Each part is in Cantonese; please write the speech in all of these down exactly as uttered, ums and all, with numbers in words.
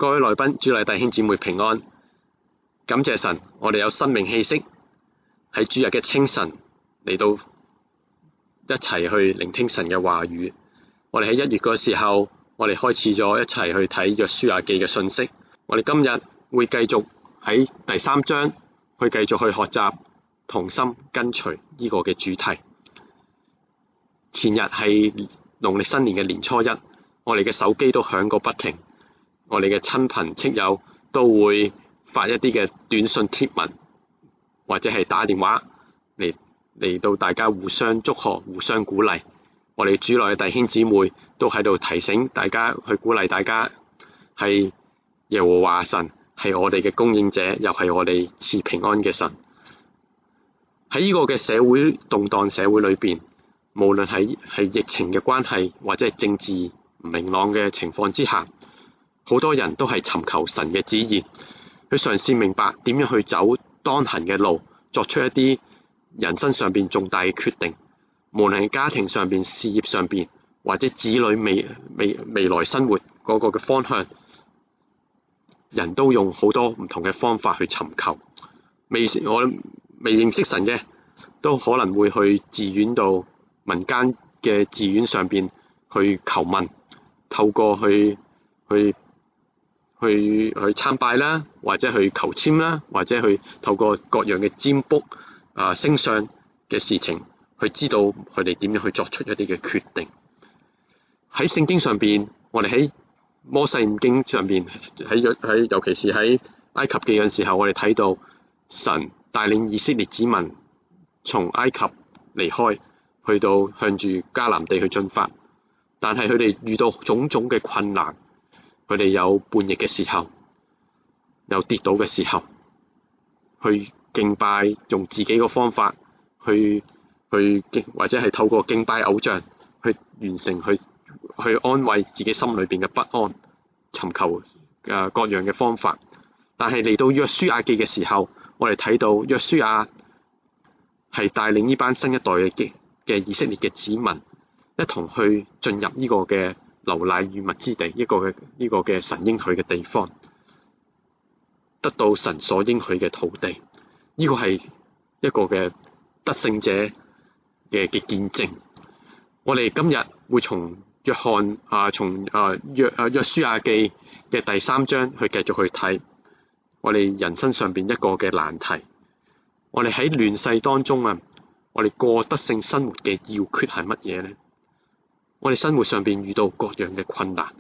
各位來賓、主內弟兄姊妹平安，感謝神，我哋有生命氣息喺主日嘅清晨嚟到一齊去聆聽神嘅話語。我哋喺一月嗰時候，我哋開始咗一齊去睇約書亞記嘅信息。我哋今日會繼續喺第三章去繼續去學習同心跟隨呢個嘅主題。前日係農曆新年嘅年初一，我哋嘅手機都響個不停。我哋嘅親朋戚友都會發一啲嘅短信貼文，或者係打電話嚟嚟到大家互相祝賀、互相鼓勵。我哋主內嘅弟兄姊妹都喺度提醒大家，去鼓勵大家，係耶和華神係我哋嘅供應者，又係我哋賜平安嘅神。喺呢個嘅社會動盪社會裏邊，無論係係疫情嘅關係，或者係政治唔明朗嘅情況之下，好多人都係尋求神嘅旨意，去嘗試明白點樣去走當行嘅路，作出一啲人生上邊重大嘅決定。無論係家庭上邊、事業上邊，或者子女未未未來生活嗰個嘅方向，人都用好多唔同嘅方法去尋求。未我未認識神嘅，都可能會去寺院度、民間嘅寺院上邊去求問，透過去去。去去參拜啦，或者去求籤啦，或者去透過各樣嘅占卜啊、星相嘅事情，去知道佢哋點樣去作出一啲嘅決定。喺聖經上邊，我哋喺摩西五經上邊，喺喺尤其是喺埃及記嘅時候，我哋睇到神帶領以色列子民從埃及離開，去到向住迦南地去進發，但係佢哋遇到種種嘅困難。佢哋有叛逆嘅時候，有跌倒嘅時候，去敬拜，用自己嘅方法去去敬，或者係透過敬拜偶像去完成，去去安慰自己心裏邊嘅不安，尋求誒各樣嘅方法。但係嚟到約書亞記嘅時候，我哋睇到約書亞係帶領呢班新一代嘅嘅以色列嘅子民一同去進入呢個嘅流奶與蜜之地，一個嘅呢個嘅神應許嘅地方，得到神所應許嘅土地。呢、這個係一個嘅得勝者嘅嘅見證。我哋今日會從約翰啊，從啊約啊約書亞記嘅第三章去繼續去睇我哋人生上邊一個嘅難題。我哋喺亂世當中啊，我哋過得勝生活嘅要訣係乜嘢呢？我哋生活上邊遇到各樣嘅困難，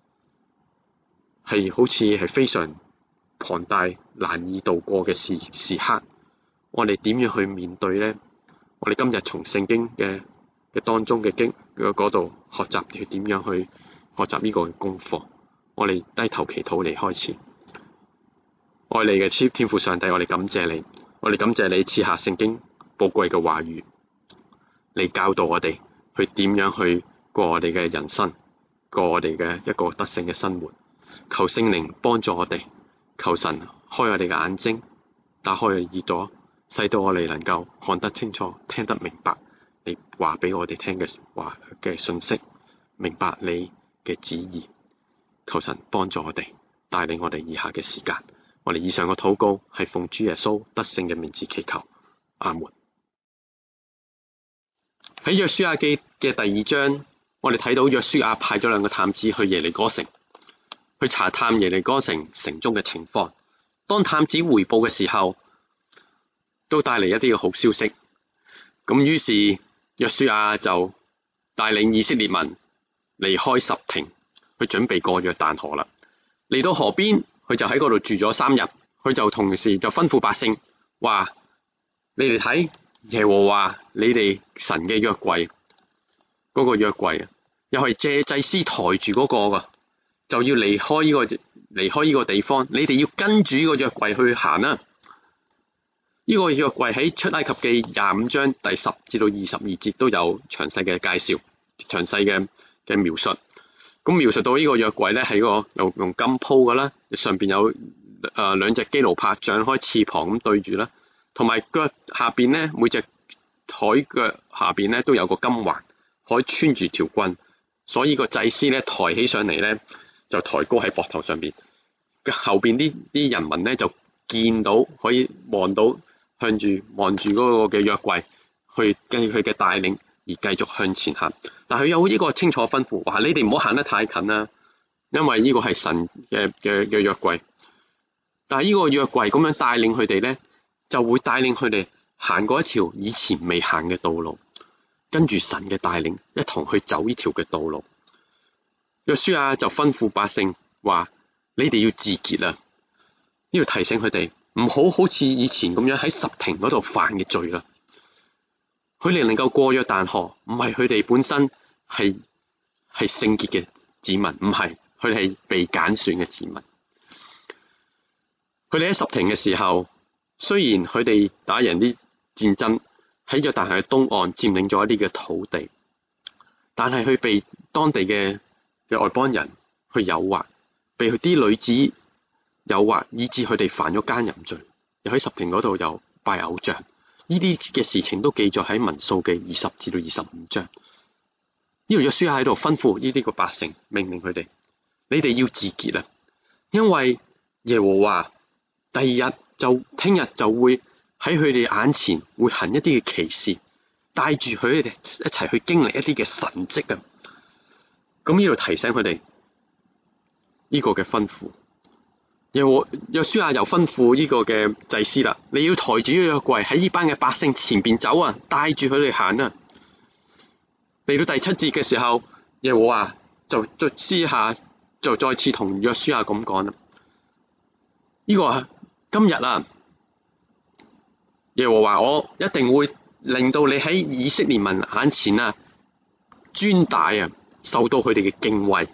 係好似係非常龐大難以度過嘅時時刻，我哋點樣去面對呢？我哋今日從聖經嘅嘅當中嘅經嘅嗰度學習去點樣去學習呢個功課。我哋低頭祈禱嚟開始。愛你嘅天父上帝，我哋感謝你，我哋感謝你賜下聖經寶貴嘅話語，你教導我哋去點樣去過我哋嘅人生，過我哋嘅一個得勝嘅生活。求聖靈幫助我哋，求神開我哋嘅眼睛，打開我哋耳朵，使到我哋能夠看得清楚，聽得明白你話俾我哋聽嘅話嘅信息，明白你嘅旨意。求神幫助我哋，帶領我哋以下嘅時間。我哋以上嘅禱告係奉主耶穌得勝嘅名字祈求，阿門。喺約書亞記嘅第二章，我哋睇到約書亞派咗兩個探子去耶利哥城，去查探耶利哥城城中嘅情況。當探子回報嘅時候，都帶嚟一啲嘅好消息。咁於是約書亞就帶領以色列民離開什亭，去準備過約旦河啦。嚟到河邊，佢就喺嗰度住咗三日。佢就同時就吩咐百姓話：你哋睇，耶和華你哋神嘅約櫃，嗰個約櫃又係借祭司抬住嗰個噶，就要離開呢個離開呢個地方。你哋要跟住呢個約櫃去行啦。呢個約櫃喺出埃及記廿五章第十至到二十二節都有詳細嘅介紹，詳細嘅嘅描述。咁描述到呢個約櫃咧，係個用用金鋪噶啦，上邊有誒兩隻基路伯張開翅膀咁對住啦，同埋腳下邊咧，每隻台腳下邊咧都有個金環，可以穿住條棍，所以個祭司咧抬起上嚟咧就抬高喺膊頭上邊。 後邊啲啲人民咧就見到可以望到向住望住嗰個嘅約櫃去繼佢嘅帶領而繼續向前行。但佢有呢個清楚吩咐，話你哋唔好行得太近啦，因為呢個係神嘅嘅嘅約櫃。但係呢個約櫃咁樣帶領佢哋咧，就會帶領佢哋行過一條以前未行嘅道路，跟住神嘅帶領一同去走呢條嘅道路。約書亞就吩咐百姓話：你哋要自潔啊！要提醒佢哋唔好好似以前咁樣喺十亭嗰度犯嘅罪啦。佢哋能夠過約旦河，唔係佢哋本身係係聖潔嘅子民，唔係，佢哋係被揀選嘅子民。佢哋喺十亭嘅時候，雖然佢哋打贏啲戰爭，喺約旦河嘅東岸佔領咗一啲嘅土地，但係佢被當地嘅嘅外邦人去誘惑，被佢啲女子誘惑，以致佢哋犯咗奸淫罪，又喺十亭嗰度又拜偶像。呢啲嘅事情都記載喺民數記二十至到二十五章。呢度約書亞喺度吩咐呢啲個百姓，命令佢哋：你哋要自潔啊！因為耶和華第二日就聽日就會喺佢哋眼前會行一啲嘅奇事，帶住佢哋一齊去經歷一啲嘅神蹟啊！咁呢度提醒佢哋呢個嘅吩咐。耶和約書亞又吩咐呢個嘅祭司啦，你要抬住呢個約櫃喺呢班嘅百姓前邊走啊，帶住佢哋行啊。嚟到第七節嘅時候，耶和華就再私下就再次同約書亞咁講啦。呢、這個啊，今日啊，耶和華我一定會令到你喺以色列民眼前啊尊大啊，受到佢哋嘅敬畏，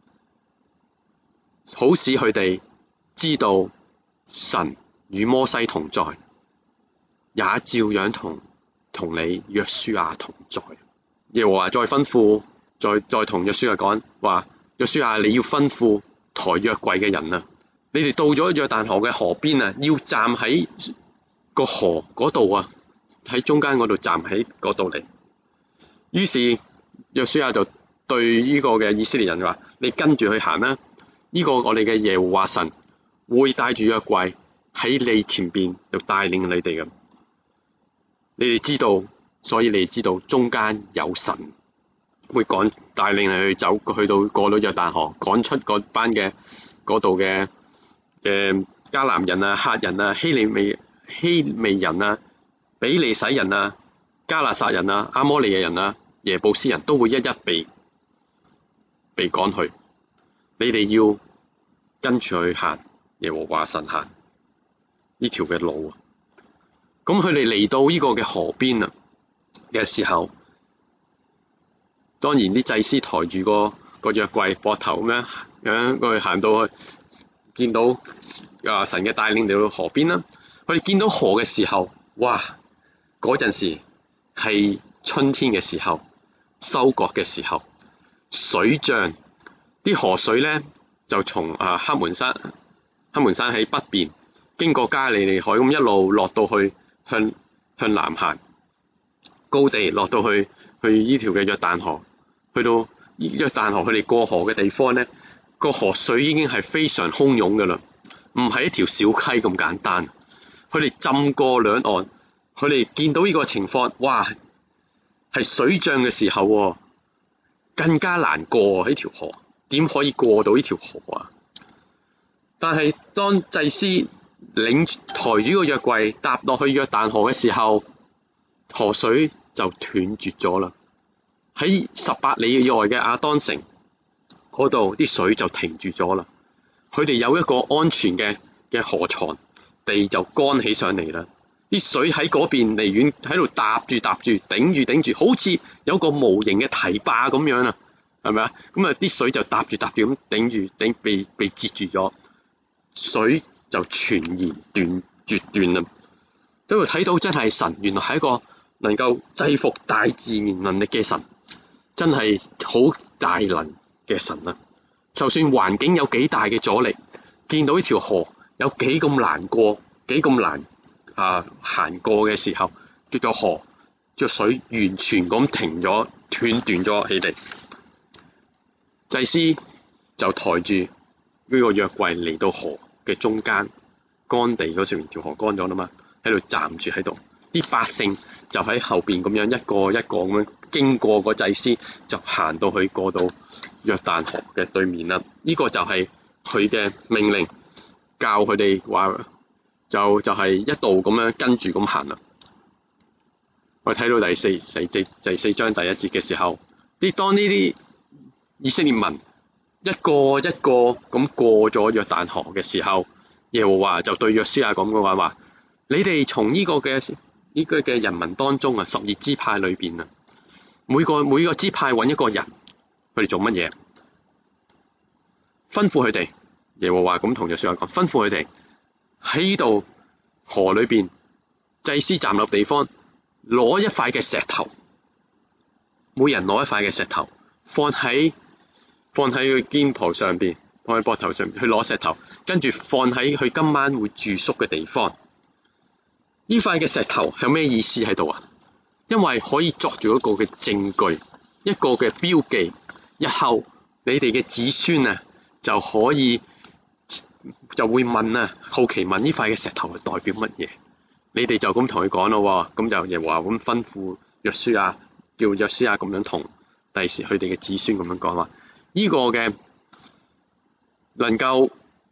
好使佢哋知道神與摩西同在，也照樣同同你約書亞同在。耶和華再吩咐，再再同約書亞講話：約書亞，你要吩咐抬約櫃嘅人啊，你哋到咗約旦河嘅河邊啊，要站喺個河嗰度啊，喺中間嗰度站喺嗰度嚟。於是約書亞就對呢個嘅以色列人話：你跟住去行啦，呢、這個我哋嘅耶和華神會帶住約櫃喺你前邊，就帶領你哋嘅。你哋知道，所以你哋知道中間有神會趕帶領你去走，去到過到約旦河，趕出嗰班嘅嗰度嘅嘅迦南人啊、赫人啊、希利未希未人啊、比利洗人啊、迦勒撒人啊、阿摩利嘅人啊、耶布斯人都會一一被被趕去。你哋要跟住去行耶和華神行呢條嘅路啊！咁佢哋嚟到呢個嘅河邊啊嘅時候，當然啲祭司抬住個個約櫃膊頭咁樣樣，佢行到去見到啊神嘅帶領嚟到河邊啦。佢哋見到河嘅時候，哇！嗰陣時係春天嘅時候，收割嘅時候，水漲，啲河水咧就從啊黑門山。黑門山喺北邊，經過加利利海咁一路落到去向向南行，高地落到去去呢條嘅約旦河，去到約旦河佢哋過河嘅地方咧，個河水已經係非常洶湧噶啦，唔係一條小溪咁簡單。佢哋浸過兩岸，佢哋見到呢個情況，哇！係水漲嘅時候，更加難過呢條河，點可以過到呢條河啊？但係當祭司領抬住個約櫃踏落去約旦河嘅時候，河水就斷絕咗啦。喺十八里以外嘅亞當城嗰度，啲水就停住咗啦。佢哋有一個安全嘅嘅河床，地就乾起上嚟啦。啲水喺嗰邊離遠喺度搭住搭住，頂住頂住，好似有個無形嘅堤壩咁樣啊，係咪啊？咁啊，啲水就搭住搭住咁頂住頂，被被截住咗。水就全然斷絕斷啦，都會睇到真係神原來係一個能夠制服大自然能力嘅神，真係好大能嘅神啊！就算環境有幾大嘅阻力，見到呢條河有幾咁難過，幾咁難啊行過嘅時候，叫做河，隻水完全咁停咗，斷斷咗起嚟。祭司就抬住呢個約櫃嚟到河嘅中間，乾地嗰上面條河乾咗啦嘛，喺度站住喺度，啲百姓就喺後邊咁樣一個一個咁樣經過個祭司，就行到去過到約旦河嘅對面啦。呢、這個就係佢嘅命令，教佢哋話就就係、是、一度咁樣跟住咁行啦。我睇到第四第四第四章第一節嘅時候，啲當呢啲以色列民一個一個咁過咗約旦河嘅時候，耶和華就對約書亞講嘅話話：你哋從呢個嘅呢個嘅人民當中啊，十二支派裏邊啊，每個每個支派揾一個人，佢哋做乜嘢？吩咐佢哋，耶和華咁同約書亞講，吩咐佢哋喺呢度河裏邊祭司站立地方，攞一塊嘅石頭，每人攞一塊嘅石頭，放喺放喺佢肩頭上邊，放喺膊頭上邊去攞石頭，跟住放喺佢今晚會住宿嘅地方。呢塊嘅石頭有咩意思喺度啊？因為可以作住一個嘅證據，一個嘅標記，日後你哋嘅子孫啊就可以就會問啊，好奇問呢塊嘅石頭係代表乜嘢？你哋就咁同佢講咯，咁就耶和華咁吩咐約書亞，叫約書亞咁樣同第時佢哋嘅子孫咁樣講話，呢、這個嘅能夠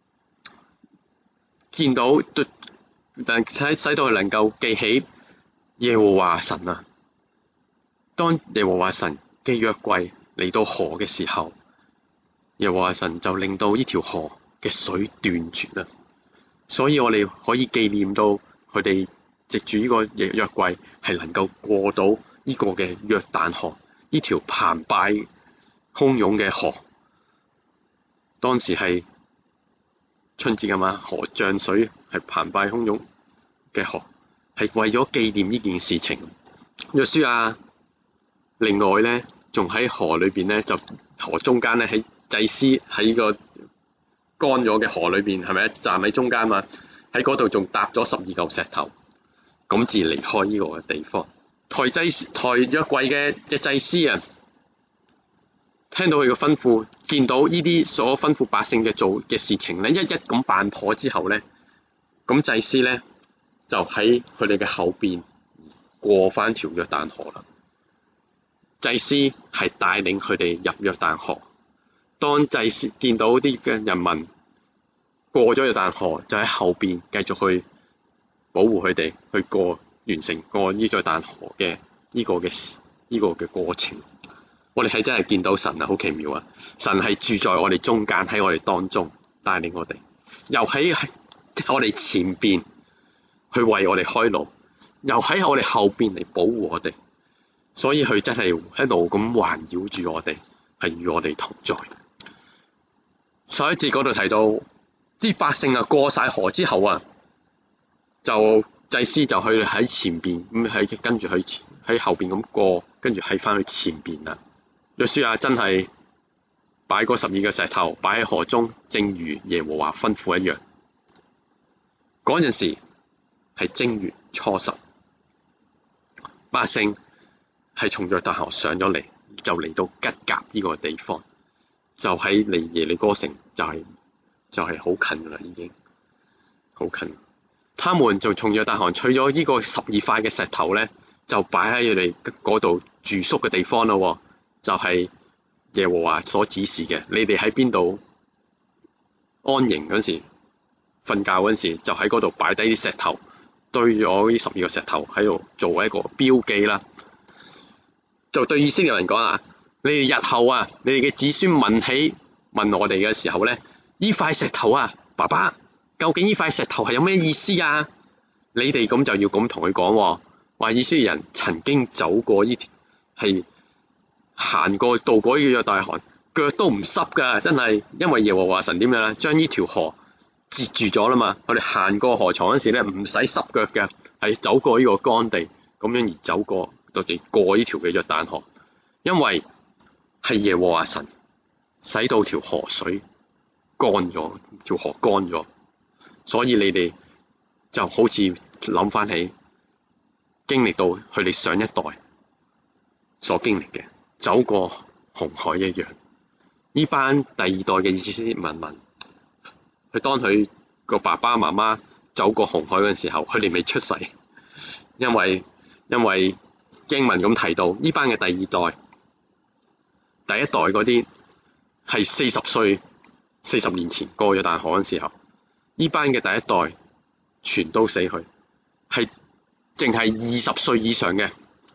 見到，但使使到佢能夠記起耶和華神啊。當耶和華神嘅約櫃嚟到河嘅時候，耶和華神就令到呢條河嘅水斷絕啦。所以我哋可以紀念到。佢哋藉住呢個約約櫃係能夠過到呢個嘅約旦河，呢條澎湃洶湧嘅河。當時係春節㗎嘛，河漲水係澎湃洶湧嘅河，係為咗紀念呢件事情。約書亞另外咧，仲喺河裏邊咧，就河中間咧，喺祭司喺個乾咗嘅河裏邊，係咪站喺中間嘛？喺嗰度仲搭咗十二嚿石頭，咁至離開呢個地方。抬祭抬約櫃嘅嘅祭司啊，聽到佢嘅吩咐，見到呢啲所吩咐百姓嘅做嘅事情咧，一一咁辦妥之後咧，咁祭司咧就喺佢哋嘅後邊過翻條約旦河啦。祭司係帶領佢哋入約旦河。當祭司見到啲嘅人民過咗約旦河，就喺後邊繼續去保護佢哋，去過完成過呢個約旦河嘅呢個嘅呢個嘅過程。我哋係真係見到神啊，好奇妙啊！神係住在我哋中間，喺我哋當中帶領我哋，又喺我哋前邊去為我哋開路，又喺我哋後邊嚟保護我哋。所以佢真係一路咁環繞住我哋，係與我哋同在。十一節嗰度提到。啲百姓啊過晒河之後啊，就祭司就去喺前邊咁喺跟住去喺後邊咁過，跟住喺翻去前邊啦。約書亞真係擺嗰十二個石頭擺喺河中，正如耶和華吩咐一樣。嗰陣時係正月初十，百姓係從約旦河上咗嚟，就嚟到吉甲呢個地方，就喺離耶利哥城就係、是。就係好近啦，已經好近。他們就從約旦河取咗呢個十二塊嘅石頭咧，就擺喺佢哋嗰度住宿嘅地方咯。就係、是、耶和華所指示嘅，你哋喺邊度安營嗰時，瞓覺嗰時，就喺嗰度擺低啲石頭，堆咗呢十二個石頭喺度做一個標記啦。就對以色列人講啊，你哋日後啊，你哋嘅子孫問起問我哋嘅時候咧。呢塊石頭啊，爸爸，究竟呢塊石頭係有咩意思啊？你哋咁就要咁同佢講，話以色列人曾經走過呢條，係行過渡過呢個約旦河，腳都唔濕噶，真係，因為耶和華神點樣啦，將呢條河截住咗啦嘛，我哋行過河床嗰時咧，唔使濕腳嘅，係走過呢個乾地，咁樣而走過到地過呢條嘅約旦河，因為係耶和華神使到條河水。乾咗，條河乾咗，所以你哋就好似諗翻起經歷到佢哋上一代所經歷嘅，走過紅海一樣。呢班第二代嘅以色列民民佢當佢個爸爸媽媽走過紅海嗰陣時候，佢哋未出世，因為因為經文咁提到呢班嘅第二代、第一代嗰啲係四十歲、四十年前過約旦河嗰陣時候，呢班嘅第一代全都死去，係淨係二十歲以上嘅，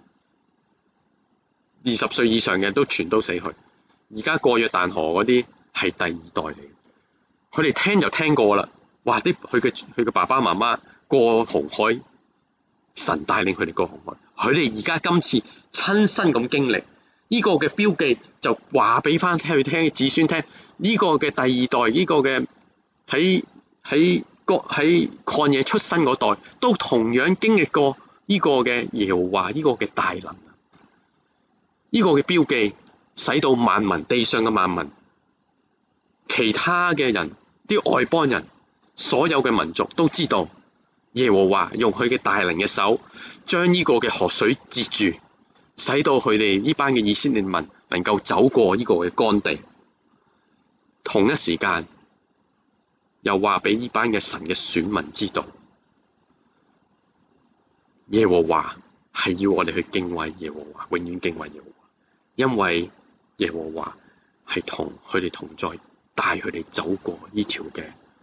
二十歲以上嘅都全都死去。而家過約旦河嗰啲係第二代嚟，佢哋聽就聽過啦。哇！啲佢嘅佢嘅爸爸媽媽過紅海，神帶領佢哋過紅海，佢哋而家今次親身咁經歷呢個嘅標記，就話俾翻佢聽子孫聽，呢個嘅第二代，呢個嘅喺喺國喺曠野出生嗰代，都同樣經歷過呢個嘅耶和華呢個嘅大能，呢個嘅標記使到萬民，地上嘅萬民，其他嘅人，啲外邦人，所有嘅民族都知道耶和華用佢嘅大能嘅手將呢個嘅河水截住，使到佢哋呢班嘅以色列民能夠走過呢個嘅乾地。同一時間又話俾呢班嘅神嘅選民知道，耶和華係要我哋去敬畏耶和華，永遠敬畏耶和華，因為耶和華係同佢哋同在，帶佢哋走過呢條嘅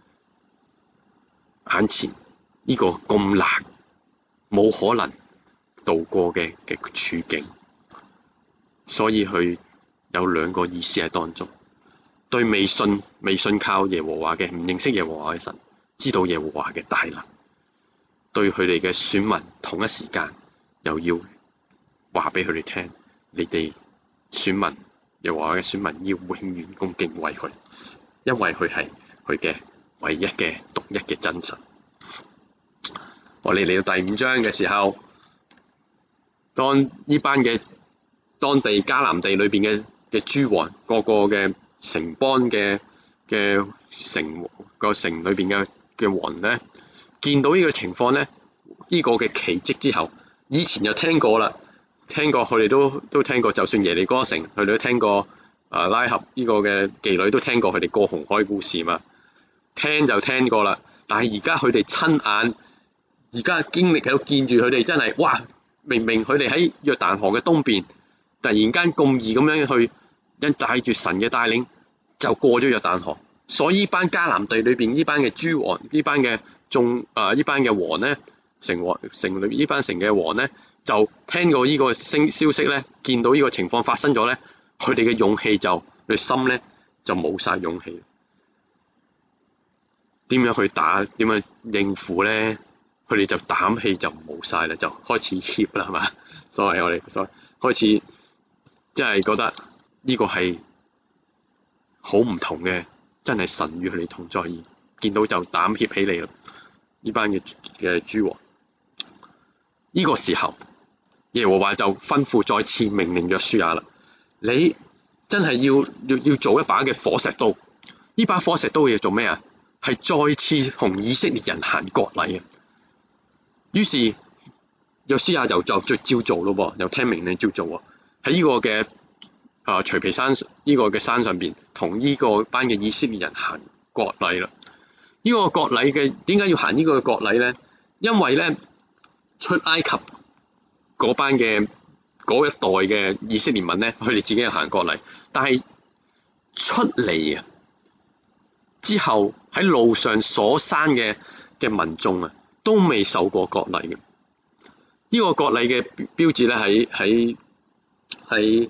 眼前呢個咁難冇可能渡過嘅嘅處境。所以佢有兩個意思喺當中，對未信未信靠耶和華嘅，唔認識耶和華嘅神，知道耶和華嘅大能，對佢哋嘅選民同一時間又要話俾佢哋聽，你哋選民耶和華嘅選民要永遠咁敬畏佢，因為佢係佢嘅唯一嘅獨一嘅真神。我哋嚟到第五章嘅時候，當呢班嘅當地迦南地裏邊嘅嘅諸王，個個嘅城邦嘅嘅城個城裏邊嘅嘅王咧，見到呢個情況咧，呢、呢個嘅奇蹟之後，以前就聽過啦，聽過佢哋都都聽過，就算耶利哥城，佢哋都聽過啊拉合呢個嘅妓女都聽過佢哋過紅海故事嘛，聽就聽過啦。但係而家佢哋親眼，而家經歷喺度見住佢哋真係，哇！明明佢哋喺約旦河嘅東邊，突然間咁易咁樣去，因帶住神嘅帶領就過咗約旦河。所以呢班迦南地裏邊呢班嘅諸王，呢班嘅眾啊呢班嘅王咧，城王城裏呢班城嘅王咧，就聽過呢個聲消息咧，見到呢個情況發生咗咧，佢哋嘅勇氣就佢心咧就冇晒勇氣。點樣去打？點樣應付咧？佢哋就膽氣就冇晒啦，就開始怯啦，係嘛？所謂我哋所開始，即係覺得呢個係好唔同嘅，真係神與佢哋同在，而見到就膽怯起嚟啦。呢班嘅嘅諸王，呢、這個時候耶和華就吩咐再次命令約書亞啦，你真係要要要做一把嘅火石刀。呢把火石刀要做咩啊？係再次同以色列人行割禮啊！於是約書亞就就照做咯，又聽命令照做喎。喺呢個嘅啊除皮山呢、這個嘅山上邊，同呢個班嘅以色列人行割禮啦。呢、這個割禮嘅點解要行呢個割禮咧？因為咧出埃及嗰班嘅嗰一代嘅以色列民咧，佢哋自己係行割禮，但係出嚟啊之後喺路上所生嘅嘅民眾啊，都未受過割禮嘅。呢、這個割禮嘅標誌咧，喺喺喺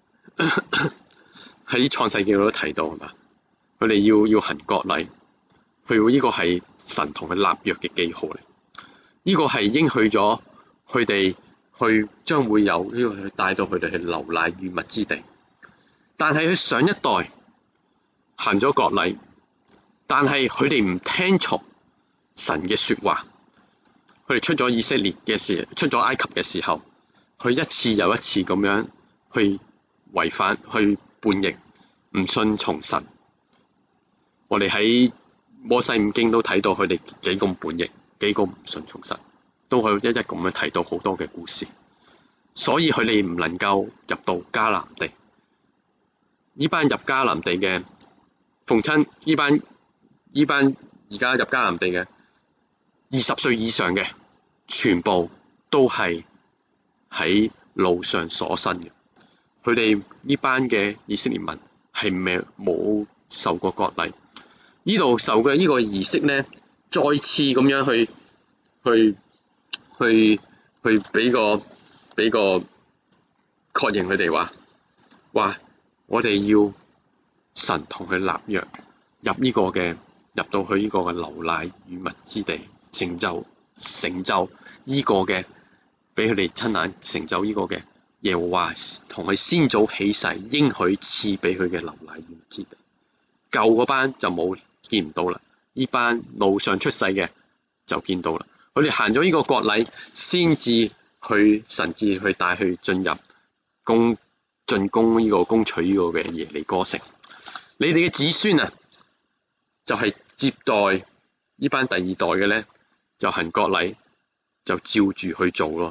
喺創世記度都提到係嘛？佢哋要要行割禮，佢呢個係神同佢立約嘅記號嚟。呢、這個係應許咗佢哋去將會有呢、這個去帶到佢哋去流奶與蜜之地。但係佢上一代行咗割禮，但係佢哋唔聽從神嘅說話。佢哋出咗以色列嘅時，出咗埃及嘅時候，佢一次又一次咁樣去違反、去叛逆，唔信從神。我哋喺摩西五經都睇到佢哋幾咁叛逆，幾咁唔信從神，都可以一一咁樣提到好多嘅故事。所以佢哋唔能夠入到迦南地。呢班入迦南地嘅，逢親呢班呢班而家入迦南地嘅二十歲以上嘅，全部都係喺路上所生嘅。佢哋呢班嘅以色列民係未冇受過割禮，呢度受嘅呢個儀式咧，再次咁樣去去去去俾個俾個確認佢哋話話我哋要神同佢立約，入呢個嘅入到去呢個嘅流奶與蜜之地，成就成就呢個嘅俾佢哋親眼成就呢個嘅耶和華同佢先祖起誓應許賜俾佢嘅流奶與蜜之地。舊嗰班就冇見唔到啦，呢班路上出世嘅就見到啦。佢哋行咗呢個割禮，先至去神至去帶去進入攻進攻呢個攻取呢個嘅耶利哥城。你哋嘅子孫啊，就係、是、接待呢班第二代嘅咧，就行割禮，就照住去做咯。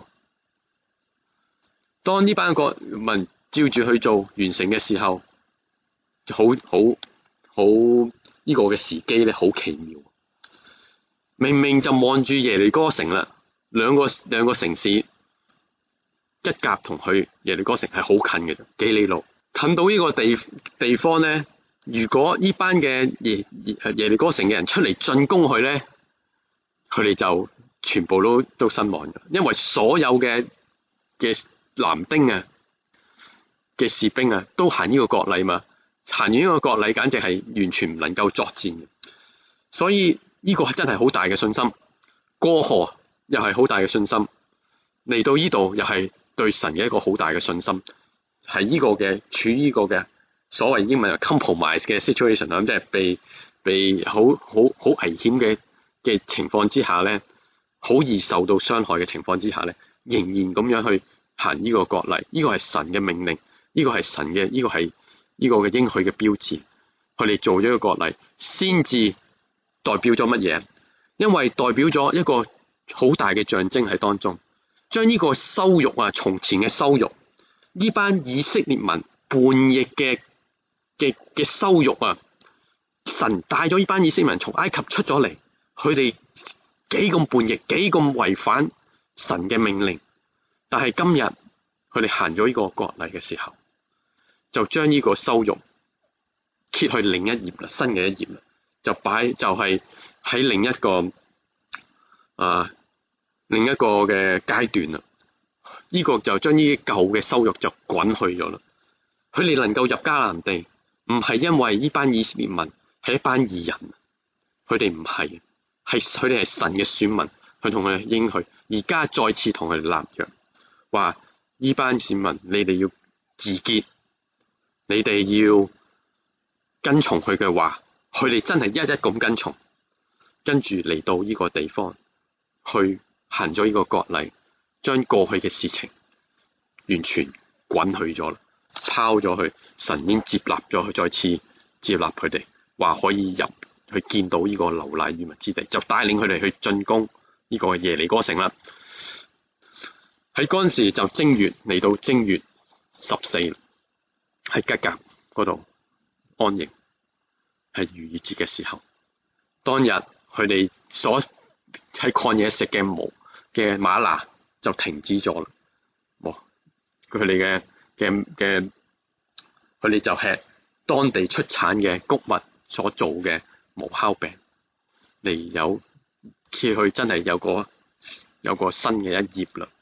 當呢班國民照住去做完成嘅時候，就好好好呢個嘅時機咧，好奇妙。明明就望住耶利哥城啦，兩個兩個城市，吉甲同去耶利哥城係好近嘅啫，幾里路，近到呢個地地方咧。如果呢班嘅耶耶利哥城嘅人出嚟進攻佢咧，佢哋就全部都都身亡嘅，因為所有嘅嘅男丁啊嘅士兵啊都行呢個割禮嘛，行完呢個割禮簡直係完全唔能夠作戰嘅，所以呢個係真係好大嘅信心。過河又係好大嘅信心，嚟到呢度又係對神嘅一個好大嘅信心，係呢個嘅處於呢個嘅。所謂英文係 compromise 嘅 situation 啦，即係被被好好好危險嘅嘅情況之下咧，好易受到傷害嘅情況之下咧，仍然咁樣去行呢個割禮，呢個係神嘅命令，呢個係神嘅呢個係呢個嘅應許嘅標誌。佢哋做咗個割禮，先至代表咗乜嘢？因為代表咗一個好大嘅象徵喺當中，將呢個羞辱啊，從前嘅羞辱，呢班以色列民叛逆嘅。嘅嘅羞辱啊！神帶咗呢班以色列人從埃及出咗嚟，佢哋幾咁叛逆，幾咁違反神嘅命令，但係今日佢哋行咗呢個割禮嘅時候，就將呢個羞辱揭去另一頁啦，新嘅一頁啦，就擺就係喺另一個啊另一個嘅階段啦。呢、這個就將呢啲舊嘅羞辱就滾去咗啦。佢哋能夠入迦南地，唔係因為呢班以色列民係一班義人，佢哋唔係，係佢哋係神嘅選民，佢同佢哋應許，而家再次同佢哋立約，話呢班選民，你哋要自潔，你哋要跟從佢嘅話，佢哋真係一一咁跟從，跟住嚟到呢個地方去行咗呢個割禮，將過去嘅事情完全滾去咗啦。拋咗去，神已經接納咗佢，再次接納佢哋，話可以入去見到呢個流奶與蜜之地，就帶領佢哋去進攻呢個耶利哥城啦。喺嗰陣時就正月，嚟到正月十四，喺吉甲嗰度安營，係逾越節嘅時候。當日佢哋所喺曠野食嘅無嘅嗎哪就停止咗啦。哇！佢哋嘅嘅嘅，佢哋就吃當地出產嘅穀物所做嘅無酵餅，嚟有揭去真係有個有個新嘅一頁啦。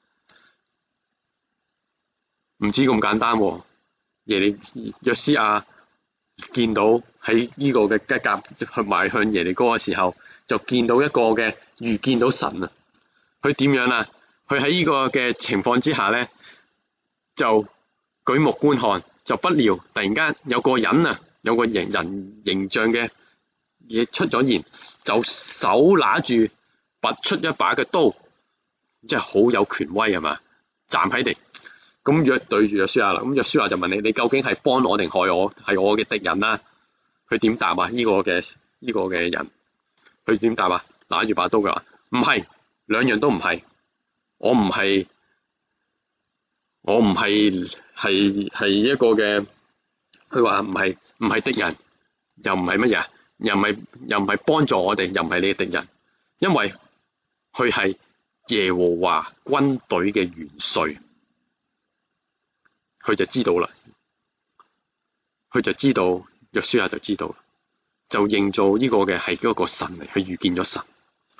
唔止咁簡單，耶利約書亞見到喺呢個嘅吉甲去邁向耶利哥嘅時候，就見到一個嘅遇見到神啊！佢點樣啊？佢喺呢個嘅情況之下咧，就舉目觀看，就不料突然間有個人啊，有個人人形象嘅嘢出咗現，就手拿住拔出一把嘅刀，即係好有權威係嘛？站喺地，咁約對住約書亞啦。咁約書亞就問你：你究竟係幫我定害我？係我嘅敵人啦？佢點答啊？呢個嘅呢個嘅人，佢點答啊？拿住把刀嘅話，唔係，兩樣都唔係，我唔係。我唔係係係一個嘅，佢話唔係唔係敵人，又唔係乜嘢， 又唔係又唔係幫助我哋，又唔係你嘅敵人，因為佢係耶和華軍隊嘅元帥，佢就知道啦，佢就知道，約書亞就知道，就認做呢個嘅係嗰個神嚟，佢遇見咗神，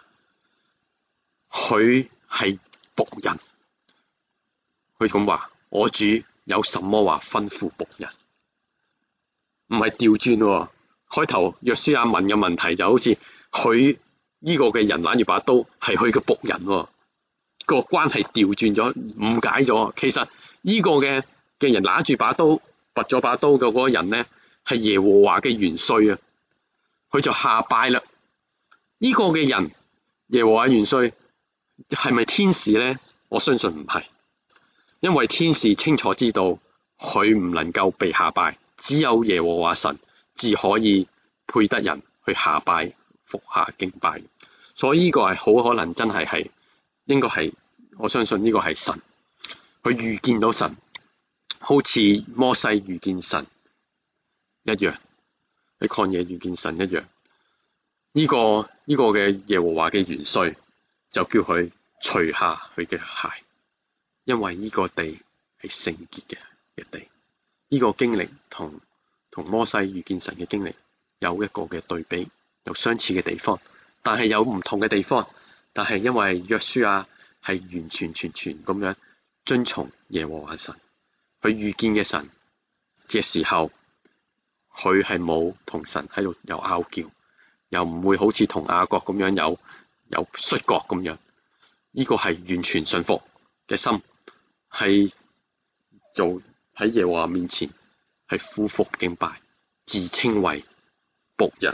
佢係僕人，佢咁話：我主有什麼話吩咐僕人？唔係調轉喎。開頭約書亞問嘅問題就好似佢呢個嘅人攬住把刀係佢嘅僕人喎，個關係調轉咗，誤解咗。其實呢個嘅嘅人攬住把刀拔咗把刀嘅嗰個人呢，係耶和華嘅元帥啊，佢就下拜啦。呢、這個嘅人耶和華元帥係咪天使呢？我相信唔係，因為天使清楚知道佢唔能夠被下拜，只有耶和華神至可以配得人去下拜、服下敬拜，所以呢個係好可能真係係應該係，我相信呢個係神，佢遇見到神，好似摩西遇見神一樣，喺曠野遇見神一樣。呢、這個呢、這個嘅耶和華嘅元帥就叫佢除下佢嘅鞋，因為呢個地係聖潔嘅嘅地。呢、這個經歷同同摩西遇見神嘅經歷有一個嘅對比，有相似嘅地方，但係有唔同嘅地方。但係因為約書亞係完全全全咁樣遵從耶和華神，佢遇見嘅神嘅時候，佢係冇同神喺度有拗撬，又唔會好似同雅各咁樣有有摔角咁樣。呢、這個係完全信服嘅心，係做喺耶和華面前係俯伏敬拜，自稱為僕人。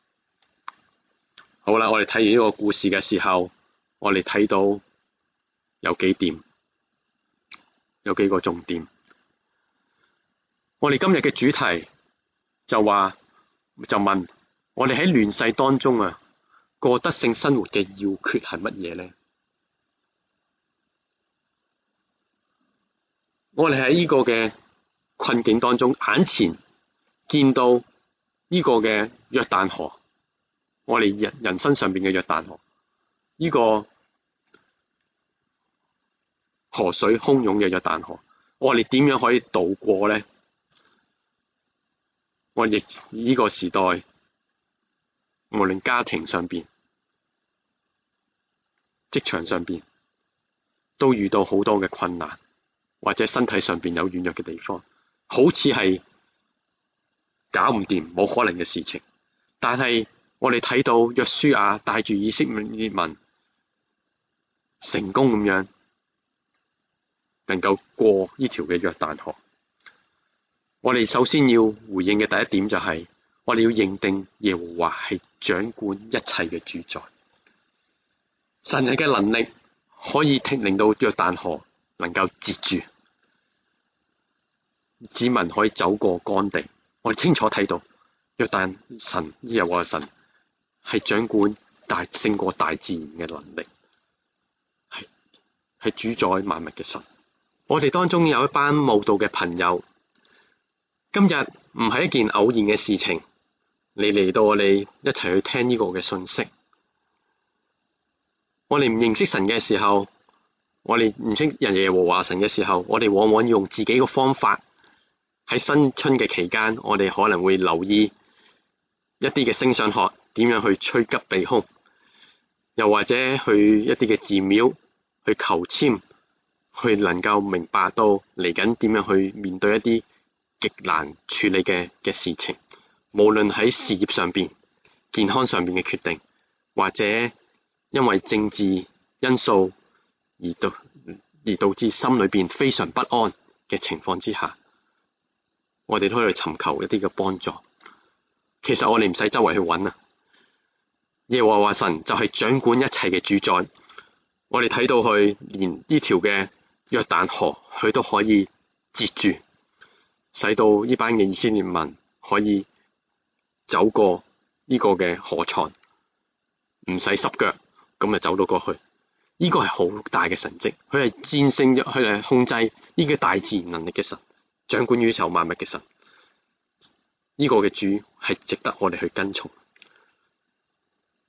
好啦，我哋睇完呢個故事嘅時候，我哋睇到有幾點，有幾個重點。我哋今日嘅主題就話就問我哋喺亂世當中啊，過得聖生活嘅要訣係乜嘢呢？我哋喺呢個嘅困境當中，眼前見到呢個嘅約旦河，我哋人人生上邊嘅約旦河，呢、這個河水洶湧嘅約旦河，我哋點樣可以渡過呢？我哋呢個時代，無論家庭上邊、職場上邊，都遇到好多嘅困難，或者身體上邊有軟弱嘅地方，好似係搞唔掂、冇可能嘅事情。但係我哋睇到約書亞帶住以色列民成功咁樣，能夠過呢條嘅約旦河。我哋首先要回應嘅第一點就係、是，我哋要認定耶和華係掌管一切嘅主宰。神嘅能力可以令到約旦河能夠截住，子民可以走過乾地。我哋清楚睇到約旦神耶和華神係掌管大勝過大自然嘅能力，係係主宰萬物嘅神。我哋當中有一班慕道嘅朋友，今日唔係一件偶然嘅事情，你嚟到我哋一齊去聽呢個嘅信息。我哋唔認識神嘅時候，我哋唔識人耶和華神嘅時候，我哋往往用自己嘅方法。喺新春嘅期間，我哋可能會留意一啲嘅星相學點樣去趨吉避凶，又或者去一啲嘅寺廟去求籤，去能夠明白到嚟緊點樣去面對一啲極難處理嘅嘅事情，無論喺事業上邊、健康上邊嘅決定，或者因為政治因素而導而導致心裏邊非常不安嘅情況之下，我哋都可以尋求一啲嘅幫助。其實我哋唔使周圍去揾啊，耶和華神就係掌管一切嘅主宰。我哋睇到佢連呢條嘅約旦河，佢都可以截住，使到呢班嘅以色列民可以走過呢個嘅河床，唔使濕腳，咁就走到過去。呢、這個係好大嘅神蹟，佢係戰勝咗，佢係控制呢個大自然能力嘅神，掌管宇宙萬物嘅神。呢、這個嘅主係值得我哋去跟從。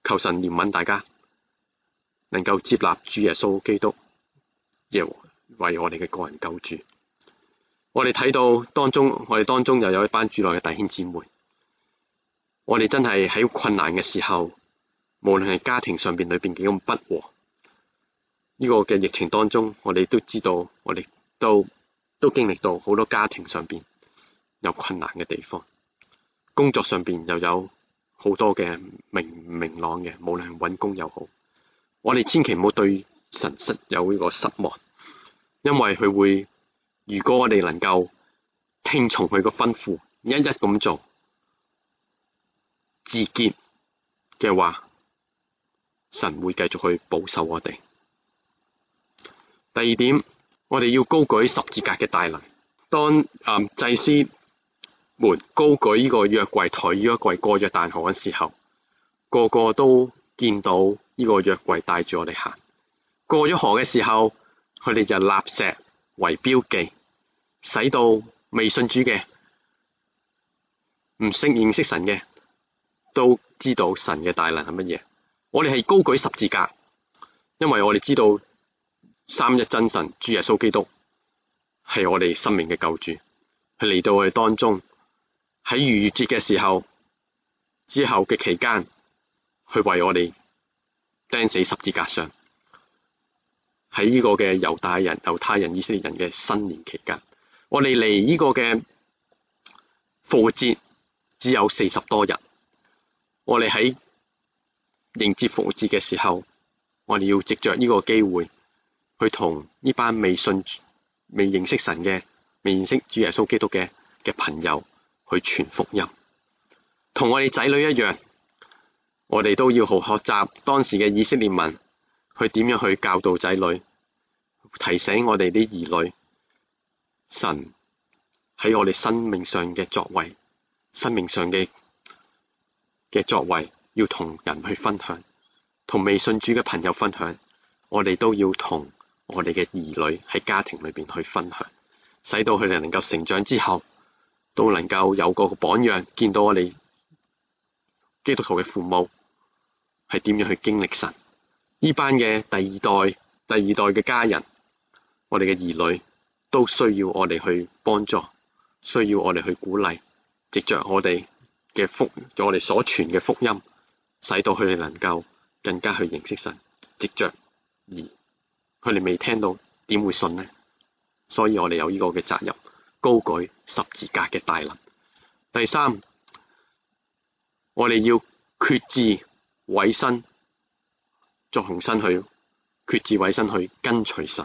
求神憐憫大家，能夠接納主耶穌基督，耶和為我哋嘅個人救主。我哋睇到當中，我哋當中又有一班主內嘅弟兄姊妹，我哋真係喺困難嘅時候，無論係家庭上邊裏邊幾咁不和，呢個嘅疫情當中，我哋都知道，我哋都都經歷到好多家庭上邊有困難嘅地方，工作上邊又有好多嘅明唔明朗嘅，無論係揾工又好，我哋千祈唔好對神失有呢個失望，因為佢會，如果我哋能夠聽從佢個吩咐，一一咁做自潔嘅話，神會繼續去保守我哋。第二點，我哋要高舉十字架嘅大能。當、嗯、祭司們高舉呢個約櫃抬約櫃過約旦河嘅時候，個個都見到呢個約櫃帶住我哋行。過咗河嘅時候，佢哋就立石為標記，使到未信主嘅、唔識認識神嘅，都知道神嘅大能係乜嘢。我哋係高舉十字架，因為我哋知道三一真神主耶穌基督係我哋生命嘅救主，佢嚟到我哋當中，喺逾越節嘅時候之後嘅期間，去為我哋釘死十字架上。喺呢個嘅猶大人、猶太人、以色列人嘅新年期間，我哋嚟呢個嘅復活節只有四十多日，我哋喺迎接復活節嘅時候，我哋要藉着呢個機會去同呢班未信、未認識神嘅、未認識主耶穌基督嘅嘅朋友去傳福音。同我哋仔女一樣，我哋都要好學習當時嘅以色列民去點樣去教導仔女，提醒我哋啲兒女神喺我哋生命上嘅作為，生命上嘅嘅作為要同人去分享，同未信主嘅朋友分享。我哋都要同我哋嘅兒女喺家庭裏邊去分享，使到佢哋能夠成長之後，都能夠有個榜樣，見到我哋基督徒嘅父母係點樣去經歷神。呢班嘅第二代、第二代嘅家人，我哋嘅兒女都需要我哋去幫助，需要我哋去鼓勵，藉着我哋嘅福，我哋所傳嘅福音，使到佢哋能夠更加去認識神。藉着而佢哋未聽到，點會信呢？所以我哋有呢個嘅責任，高舉十字架嘅大能。第三，我哋要決志委身，作雄身去決志委身去跟隨神。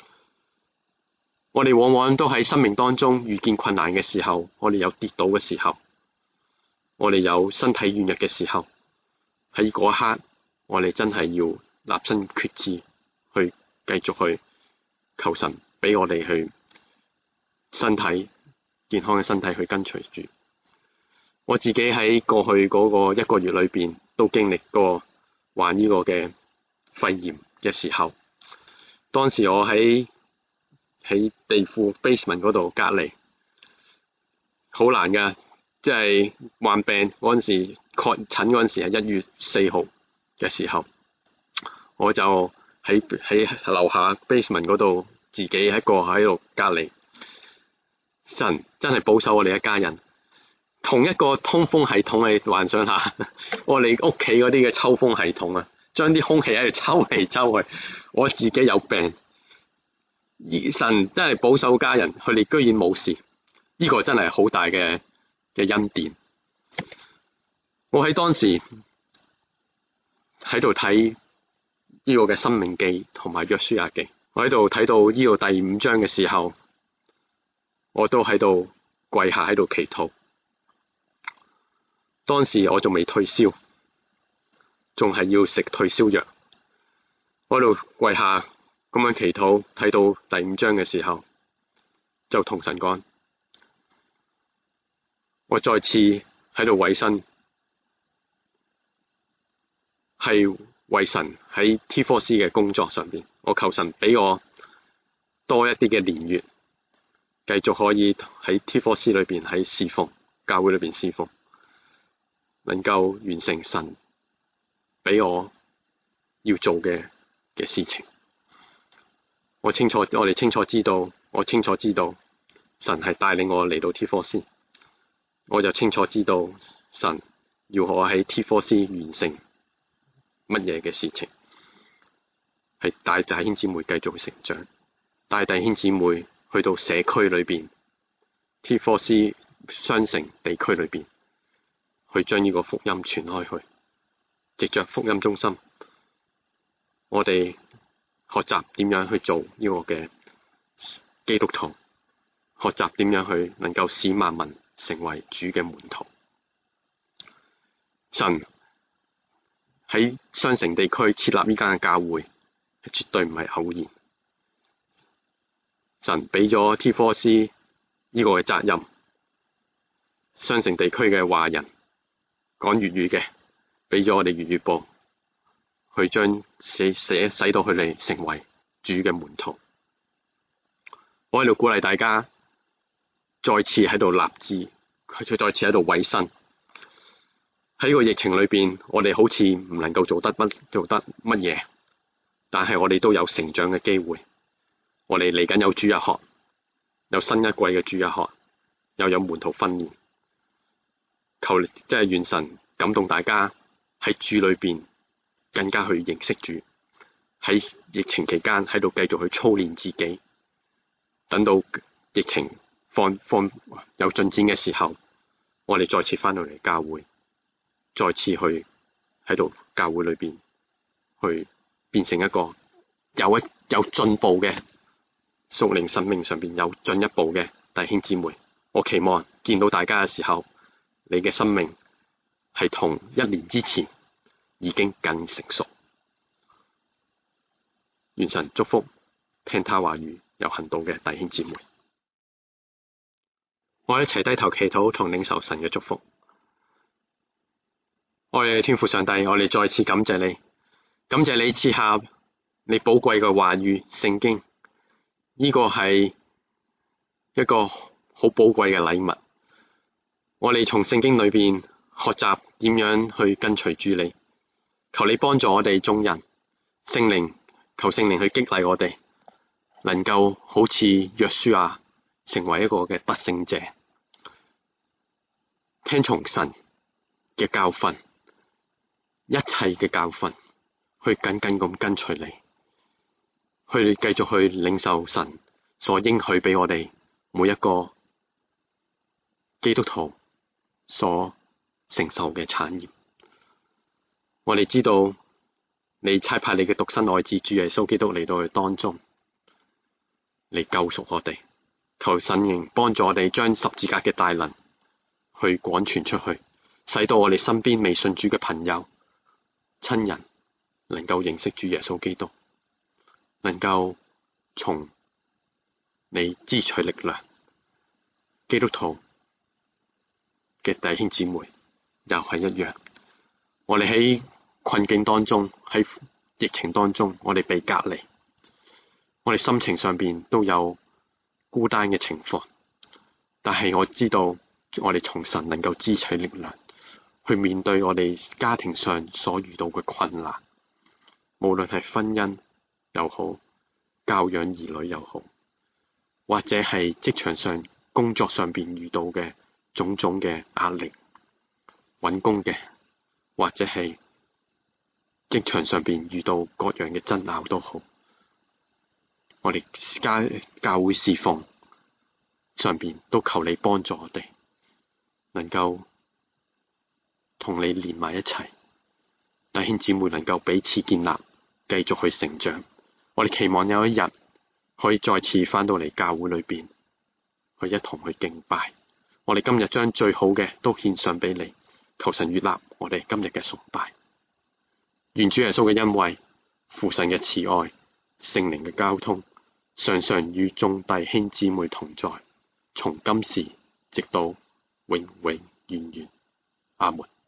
我哋往往都喺生命當中遇見困難嘅時候，我哋有跌倒嘅時候，我哋有身體軟弱嘅時候，喺嗰一刻，我哋真係要立身決志去繼續去求神俾我哋去身體健康嘅身體去跟隨住。我自己喺過去嗰個一個月裏邊都經歷過患呢個嘅肺炎嘅時候，當時我喺喺地庫 basement 嗰度隔離，好難噶，即係患病嗰陣時，確診嗰陣時係一月四號嘅時候，我就喺喺樓下 basement 嗰度自己一個喺度隔離。神真係保守我哋一家人，同一個通風系統，你幻想下，我哋屋企嗰啲嘅抽風系統啊，將啲空氣喺度抽嚟抽去，我自己有病。神真係保守家人，佢哋居然冇事，呢、這個真係好大嘅嘅恩典。我喺當時喺度睇呢個嘅申命記同埋約書亞記，我喺度睇到呢個第五章嘅時候，我都喺度跪下喺度祈禱。當時我仲未退燒，仲係要食退燒藥，我喺度跪下咁樣祈禱，睇到第五章嘅時候，就同神講，我再次喺度委身，係為神喺 T 四 C 嘅工作上邊，我求神俾我多一啲嘅年月，繼續可以喺 T 四 C 裏邊喺侍奉教會裏邊侍奉，能夠完成神俾我要做嘅嘅事情。我清楚，我哋清楚知道，我清楚知道神係帶領我嚟到 T 科 C， 我就清楚知道神要我喺 T 科 C 完成乜嘢嘅事情，係帶弟兄姊妹繼續成長，帶弟兄姊妹去到社區裏邊 T 科 C 雙城地區裏邊，去將呢個福音傳開去，藉着福音中心，我哋學習點樣去做呢個嘅基督徒，學習點樣去能夠使萬民成為主嘅門徒。神喺雙城地區設立呢間嘅教會，係絕對唔係偶然。神俾咗 T 科 C 呢個嘅責任，雙城地區嘅華人講粵語嘅，俾咗我哋粵語部去將寫寫使到佢哋成為主嘅門徒。我喺度鼓勵大家，再次喺度立志，佢再次喺度委身。喺呢個疫情裏邊，我哋好似唔能夠做得乜做得乜嘢，但係我哋都有成長嘅機會。我哋嚟緊有主日學，有新一季嘅主日學，又有門徒訓練。求即係願神感動大家喺主裏邊更加去認識主，喺疫情期間喺度繼續去操練自己，等到疫情放放有進展嘅時候，我哋再次翻到嚟教會，再次去喺度教會裏邊去變成一個有一有進步嘅屬靈生命上邊有進一步嘅弟兄姊妹。我期望見到大家嘅時候，你嘅生命係同一年之前已經更成熟。願神祝福聽他話語有行動嘅弟兄姊妹。我哋一齊低頭祈禱同領受神嘅祝福。我哋天父上帝，我哋再次感謝你，感謝你賜下你寶貴嘅話語聖經，呢個係一個好寶貴嘅禮物。我哋從聖經裏邊學習點樣去跟隨住你，求你幫助我哋眾人，聖靈，求聖靈去激勵我哋，能夠好似約書亞成為一個嘅得勝者，聽從神嘅教訓，一切嘅教訓，去緊緊咁跟隨你，去繼續去領受神所應許俾我哋每一個基督徒所承受嘅產業。我哋知道你差派你嘅獨生愛子主耶穌基督嚟到去當中，嚟救贖我哋。求神靈幫助我哋將十字架嘅大能去廣傳出去，使到我哋身邊未信主嘅朋友親人能夠認識主耶穌基督，能夠從你支取力量。基督徒嘅弟兄姊妹又係一樣，我哋喺困境當中，喺疫情當中，我哋被隔離，我哋心情上邊都有孤單嘅情況，但係我知道我哋從神能夠支取力量，去面對我哋家庭上所遇到嘅困難，無論係婚姻又好，教養兒女又好，或者係職場上工作上邊遇到嘅種種嘅壓力，揾工嘅，或者係職場上邊遇到各樣嘅爭拗都好，我哋家教會侍奉上邊都求你幫助我哋，能夠同你連埋一齊，弟兄姊妹能夠彼此建立，繼續去成長。我哋期望有一日可以再次返到嚟教會裏邊，去一同去敬拜。我哋今日將最好嘅都獻上俾你，求神悅納我哋今日嘅崇拜。願主耶穌嘅恩惠、父神嘅慈愛、聖靈嘅交通，常常與眾弟兄姊妹同在，從今時直到永永遠遠。阿門。